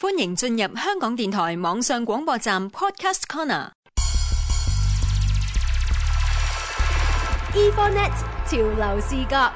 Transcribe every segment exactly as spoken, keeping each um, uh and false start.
歡迎進入香港電台網上廣播站 Podcast Corner。eVonet 潮流視角。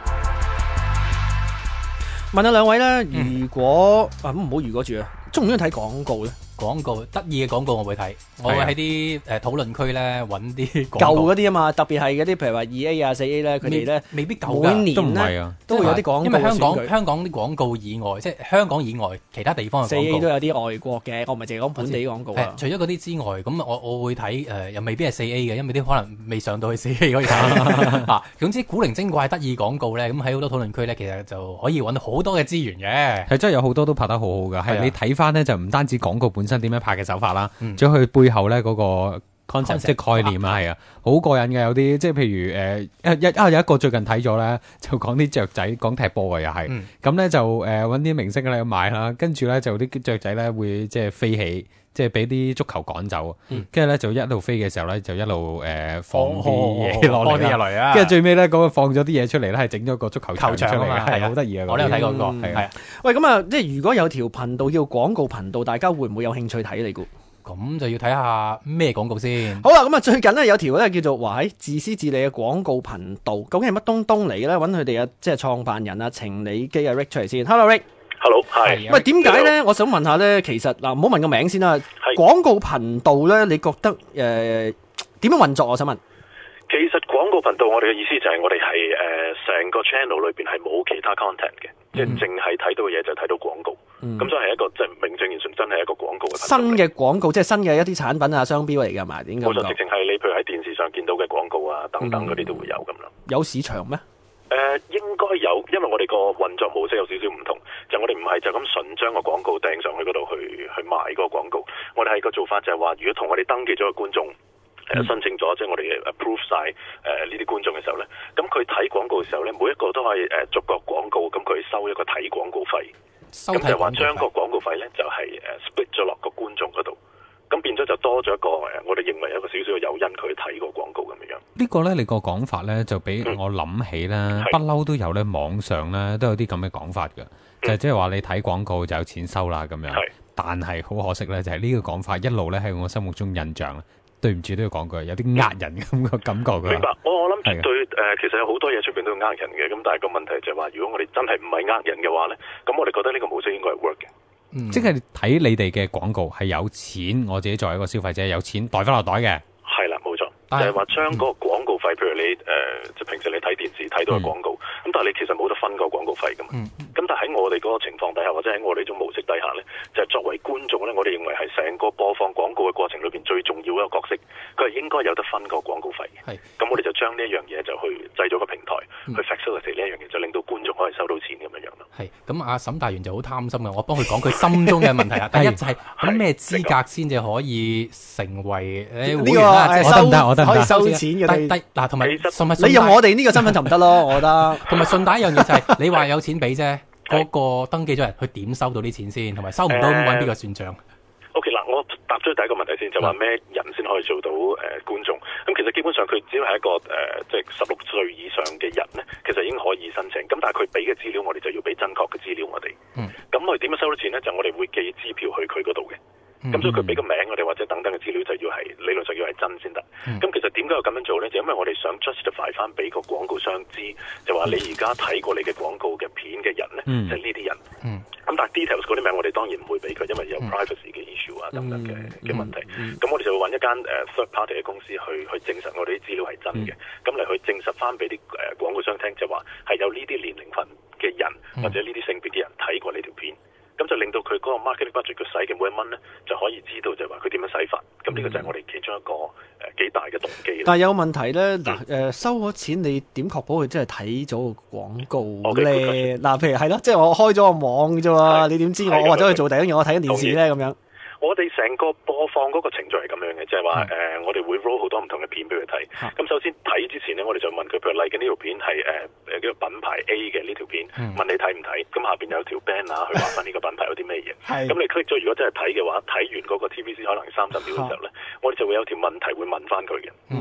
問下兩位咧，如果、嗯、啊咁唔好如果住啊，中唔中意睇廣告咧？ 廣告得意嘅廣告我會睇，我會喺啲誒討論區咧揾啲舊嗰啲啊嘛，特別係嗰啲譬如話二 A 啊四 A 咧，佢哋咧未必舊㗎， 每年咧都會有啲廣告。 因為香港香港啲廣告以外，即係香港以外其他地方嘅廣告， 四 A 都有啲外國嘅，我唔係淨係講本地廣告啊。 除咗嗰啲之外，咁我我會睇誒、呃，又未必係四 A 嘅，因為啲可能未上到去四 A 可以睇啊。總之古靈精怪得意廣告咧，咁喺好多討論區咧，其實就可以揾到好多嘅資源嘅。 係真係有好多都拍得好好㗎，係你睇翻咧就唔單止廣告本身點樣拍嘅手法。啦， 嗯， 將佢背後咧嗰個 concept 即係概念啊，係啊，好過癮嘅。有啲即係譬如誒一啊有一個最近睇咗咧，就講啲雀仔講踢波嘅又係，咁咧就誒揾啲明星咧買啦，跟住咧就啲雀仔咧會即係飛起，即係俾啲足球趕走，跟住咧就一路飛嘅時候咧就一路誒放啲嘢落嚟啦，跟住最尾咧嗰個放咗啲嘢出嚟咧係整咗個足球場出嚟嘅，係好得意啊！ 我都有睇過個，係啊。 喂，咁啊，即係如果有條頻道叫廣告頻道，大家會唔會有興趣睇你估？ 咁就要睇下咩廣告先。 好啦，咁啊最近咧有條咧叫做話喺自私自利嘅廣告頻道，究竟係乜東東嚟嘅咧？揾佢哋嘅即係創辦人啊，程理基啊 Rick 出嚟先。Hello Rick。Hello， 係。喂，點解咧？我想問下咧，其實嗱，唔好問個名先啦。廣告頻道咧，你覺得誒點樣運作？我想問。 其實廣告頻道我哋嘅意思就係我哋係誒成個 channel 裏邊係冇其他 content 嘅，即係淨係睇到嘅嘢就睇到廣告。咁所以係一個即係名正言順真係一個廣告嘅頻道。 新嘅廣告即係新嘅一啲產品啊、商標嚟㗎嘛？點解？ 冇錯，直情係你譬如喺電視上見到嘅廣告啊等等嗰啲都會有咁咯。 有市場咩？ 誒、呃、應該有，因為我哋個運作模式有少少唔同，就我哋唔係就咁純將個廣告掟上去嗰度去去賣嗰個廣告，我哋係個做法就係話，如果同我哋登記咗嘅觀眾。誒、呃、申請咗，即係我哋 approve 晒誒呢啲觀眾嘅時候咧，咁佢睇廣告嘅時候咧，每一個都可以誒、呃、逐個廣告，咁佢收一個睇廣告費，咁就話將個廣告費咧就係、是、誒、uh, split 咗落個觀眾嗰度，咁變咗就多咗一個誒，我哋認為一個少少嘅誘因，佢睇個廣告咁樣樣。 呢個咧，你個講法咧就俾我諗起咧，不嬲都有咧，網上咧都有啲咁嘅講法嘅，就係即係話你睇廣告就有錢收啦咁樣。但係好可惜咧，就係、是、呢個講法一路咧喺我心目中印象。對唔住都要講句，有啲呃人咁嘅感覺㗎。 明白，我我諗絕對誒、呃，其實有好多嘢出邊都要呃人嘅。咁但係個問題就係話，如果我哋真係唔係呃人嘅話咧，咁我哋覺得呢個模式應該係 work 嘅。 嗯、即係睇你哋嘅廣告係有錢，我自己作為一個消費者有錢袋翻落袋嘅。 係啦，冇錯，就係話將嗰個廣告費，譬如你誒，即、呃、係平時你睇電視睇到嘅廣告，咁、嗯、但係你其實冇得分個廣告費噶嘛。咁、嗯、但係喺我哋嗰個情況底下，或者喺我哋呢種模式底下咧，就係、是、作為觀眾咧，我哋認為係成個播放廣告嘅過程裏邊最重要一個角色，佢係應該有得分個廣告費嘅。咁我哋就將呢一樣嘢就去製咗個平台，嗯、去 facilitate 呢一樣嘢，就令到觀眾可以收到錢咁樣樣咯。 係，咁阿沈大元就好貪心嘅，我幫佢講佢心中嘅問題啊。第一就係咁咩資格先至可以成為誒會員啦？即係收唔得，我得。 可以收錢嘅， 第嗱同埋， 你用我哋呢個身份就唔得咯，我覺得。 同埋順帶一樣嘢就係，你話有錢俾啫，嗰個登記咗人，佢點收到啲錢先？同埋收唔到咁揾邊個算賬？ OK 嗱，我答咗第一個問題先，就話咩人先可以做到誒、呃、觀眾？咁其實基本上佢只要係一個誒，即係十六歲以上嘅人咧，其實已經可以申請。咁但係佢俾嘅資料，我哋就要俾真確嘅資料我哋。嗯。咁我哋點樣收到錢咧？就我哋會寄支票去佢嗰度嘅。咁、嗯、所以佢俾個名我哋或者等等嘅資料就要係理論上要係真先得。咁、嗯、其實點解要咁樣做咧？就因為我哋想 justify 翻俾個廣告商知，就話你而家睇過你嘅廣告嘅片嘅人咧，嗯、就係呢啲人。咁、嗯、但係 details 嗰啲名我哋當然唔會俾佢，因為有 privacy 嘅 issue 啊等等嘅嘅、嗯、問題。咁、嗯嗯、我哋就會揾一間誒、uh, third party 嘅公司去去證實我哋啲資料係真嘅，咁、嗯、嚟去證實翻俾啲誒廣告商聽，就話係有呢啲年齡份嘅人、嗯、或者呢啲性別嘅人睇過呢條片。咁就令到佢嗰個 marketing budget 佢使嘅每一蚊咧，就可以知道就係話佢點樣使法。咁呢個就係我哋其中一個誒幾、呃、大嘅動機。但係有問題咧，嗱、 嗯、誒收咗錢，你點確保佢真係睇咗個廣告咧？嗱、okay，譬如係咯，即係我開咗個網啫喎，你點知我或者去做第一樣我睇緊電視咧咁樣？ 我哋成個播放嗰個程序係咁樣嘅，即係話誒，我哋會 roll 好多唔同嘅片俾佢睇。咁、啊、首先睇之前咧，我哋就問佢，譬如嚟緊呢條片係誒誒叫品牌 A 嘅呢條片，嗯、問你睇唔睇？咁下邊有條 banner 去話翻呢個品牌有啲咩嘢。咁你 click 咗，如果真係睇嘅話，睇完嗰個 T V C 可能三十秒嘅時候咧、啊，我哋就會有條問題會問翻佢嘅。嗯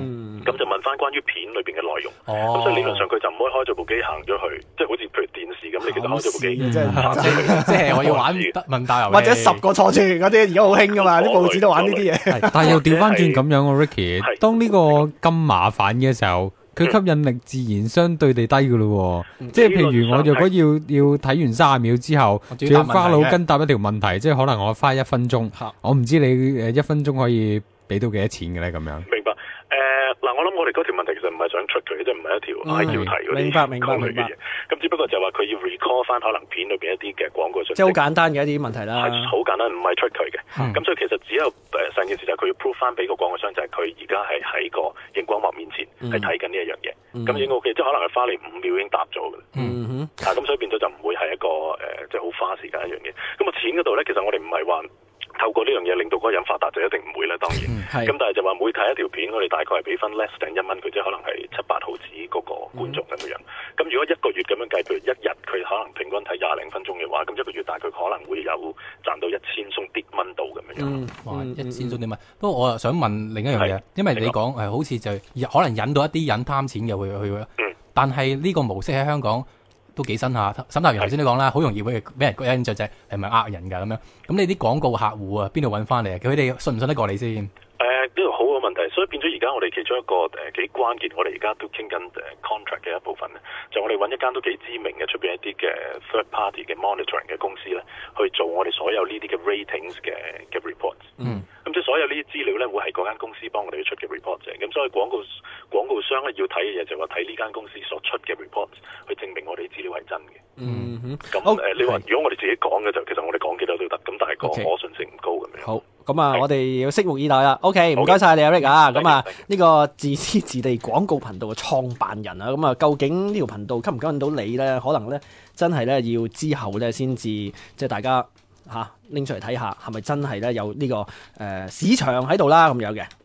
咁、嗯、就問翻關於片裏邊嘅內容。咁、 哦、 所以理論上佢就唔可以開咗部機行咗去，即係好似譬如電視咁，你其實開咗部機， 即係即係我要玩問答遊戲， 或者十個錯處嗰啲，而家好興噶嘛，啲報紙都玩呢啲嘢。 但係又調翻轉咁樣喎 Ricky，當呢個咁麻煩嘅時候，佢吸引力自然相對地低噶咯。嗯、即係譬如我若果要要睇完三十秒之後，仲要花腦筋答一條問題，即係可能我花一分鐘，我唔知你誒一分鐘可以俾到幾多錢嘅咧咁樣。 明白。誒、呃、嗱，我諗我哋嗰條問題其實唔係想出佢，即係唔係一條 I Q 題嗰啲講佢嘅嘢。咁只不過就話佢要 recall 翻可能片裏邊一啲嘅廣告信息， 即係好簡單嘅一啲問題啦。 係好簡單，唔係出佢嘅。咁、嗯、所以其實只有誒成件事就係佢要 prove 翻俾個廣告商，就係佢而家係喺個熒光幕面前係睇緊呢一樣嘢。咁、嗯、已經 OK，即係可能係花你五秒已經答咗嘅。嗯哼。啊，咁所以變咗就唔會係一個誒、呃，即係好花時間一樣嘢。咁啊，錢嗰度咧，其實我哋唔係話透過呢樣嘢令到嗰個人發達，就一定唔會啦，當然。咁、嗯、但係就話每睇一條片，我哋大概係俾分 less 定一蚊，佢即係可能係七八毫子嗰個觀眾咁樣。咁、嗯、如果一個月咁樣計，譬如一日佢可能平均睇廿零分鐘嘅話，咁一個月大概可能會有賺到一千鬆啲蚊度咁樣。 嗯，哇，一千鬆啲蚊。不過我又想問另一樣嘢，因為你講誒好似就可能引到一啲人貪錢嘅會去。嗯。但係呢個模式喺香港都幾新下。沈達元頭先都講啦，好容易會俾人印象就係係咪呃人㗎咁樣。咁你啲廣告客戶啊，邊度揾翻嚟啊？佢哋信唔信得過你先？誒， 呢個好嘅問題，所以變咗而家我哋其中一個誒幾關鍵，我哋而家都傾緊誒 contract 嘅一部分咧，就我哋揾一間都幾知名嘅出邊一啲嘅 third party 嘅 monitoring 嘅公司咧，去做我哋所有呢啲嘅 ratings 嘅嘅 reports。嗯。咁即係所有呢啲資料咧，會係嗰間公司幫我哋出嘅 report 啫。咁所以廣告廣告商咧要睇嘅嘢就係話睇呢間公司所出嘅 report 去證明我哋啲資料係真嘅。嗯哼。咁誒，呃 okay. 你話如果我哋自己講嘅就其實我哋講幾多都得，咁但係個可信性唔高咁樣。 好。咁啊，我哋要拭目以待啦。OK，唔該晒你 Eric 啊。咁啊，呢個自私自利廣告頻道嘅創辦人啊，咁啊，究竟呢條頻道吸唔吸引到你咧？可能咧真係咧要之後咧先至，即係大家嚇拎出嚟睇下，係咪真係咧有呢個誒市場喺度啦咁樣嘅。